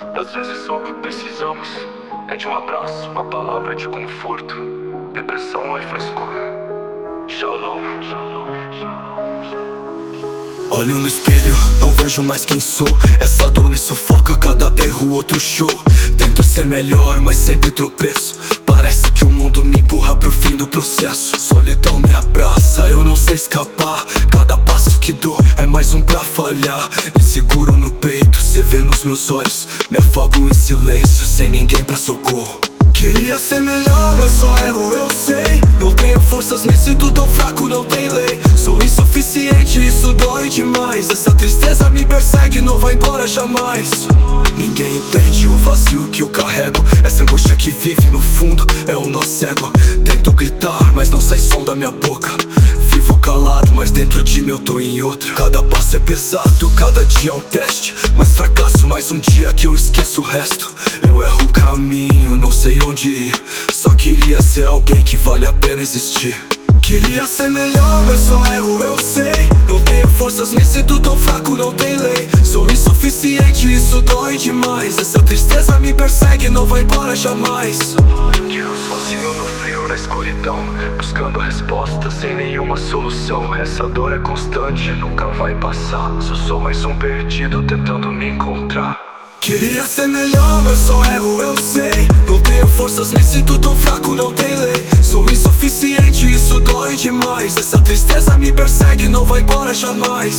Às vezes só precisamos é de um abraço, uma palavra de conforto. Depressão é frescura. Shalom. Olho no espelho, não vejo mais quem sou. Essa dor me sufoca, cada erro outro show. Tento ser melhor, mas sempre tropeço. Parece que o mundo me empurra pro fim do processo. Solidão me abraça, eu não sei escapar. Cada passo que dou é mais um pra falhar. Me seguro no peito, cê vê nos meus olhos. Me afogo em silêncio, sem ninguém pra socorro. Queria ser melhor, mas só erro, eu sei. Não tenho forças, me sinto tão fraco, não tem lei. Sou insuficiente, isso dói demais. Essa tristeza me persegue, não vai embora jamais. Ninguém entende o vazio que eu carrego. Essa angústia que vive no fundo é o nó cego. Tento gritar, mas não sai som da minha boca. Vivo calado, mas dentro de mim eu tô em outra. Cada passo é pesado, cada dia é um teste. Mas fracasso mais um dia que eu esqueço o resto. Eu erro o caminho, não sei onde ir. Só queria ser alguém que vale a pena existir. Queria ser melhor, mas só erro, eu sei. Não tenho forças, me sinto tão fraco, não tem lei. Sou insuficiente, isso dói demais. Essa tristeza me persegue, não vai embora jamais. Eu sozinho no frio, na escuridão, buscando respostas sem nenhuma solução. Essa dor é constante, nunca vai passar. Sou mais um perdido tentando me encontrar. Queria ser melhor, mas só erro, eu sei. Não tenho forças, me sinto tão fraco, não tem lei. Sou insuficiente, isso dói demais. Essa tristeza me persegue, não vai embora jamais.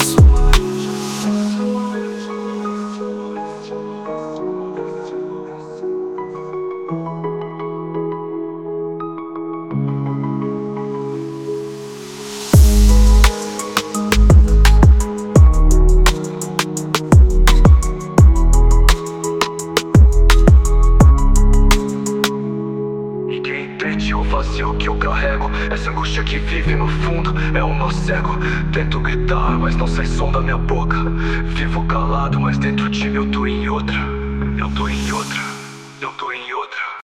O vazio que eu carrego, essa angústia que vive no fundo é um nó cego. Tento gritar, mas não sai som da minha boca. Vivo calado, mas dentro de mim eu tô em outra. Eu tô em outra.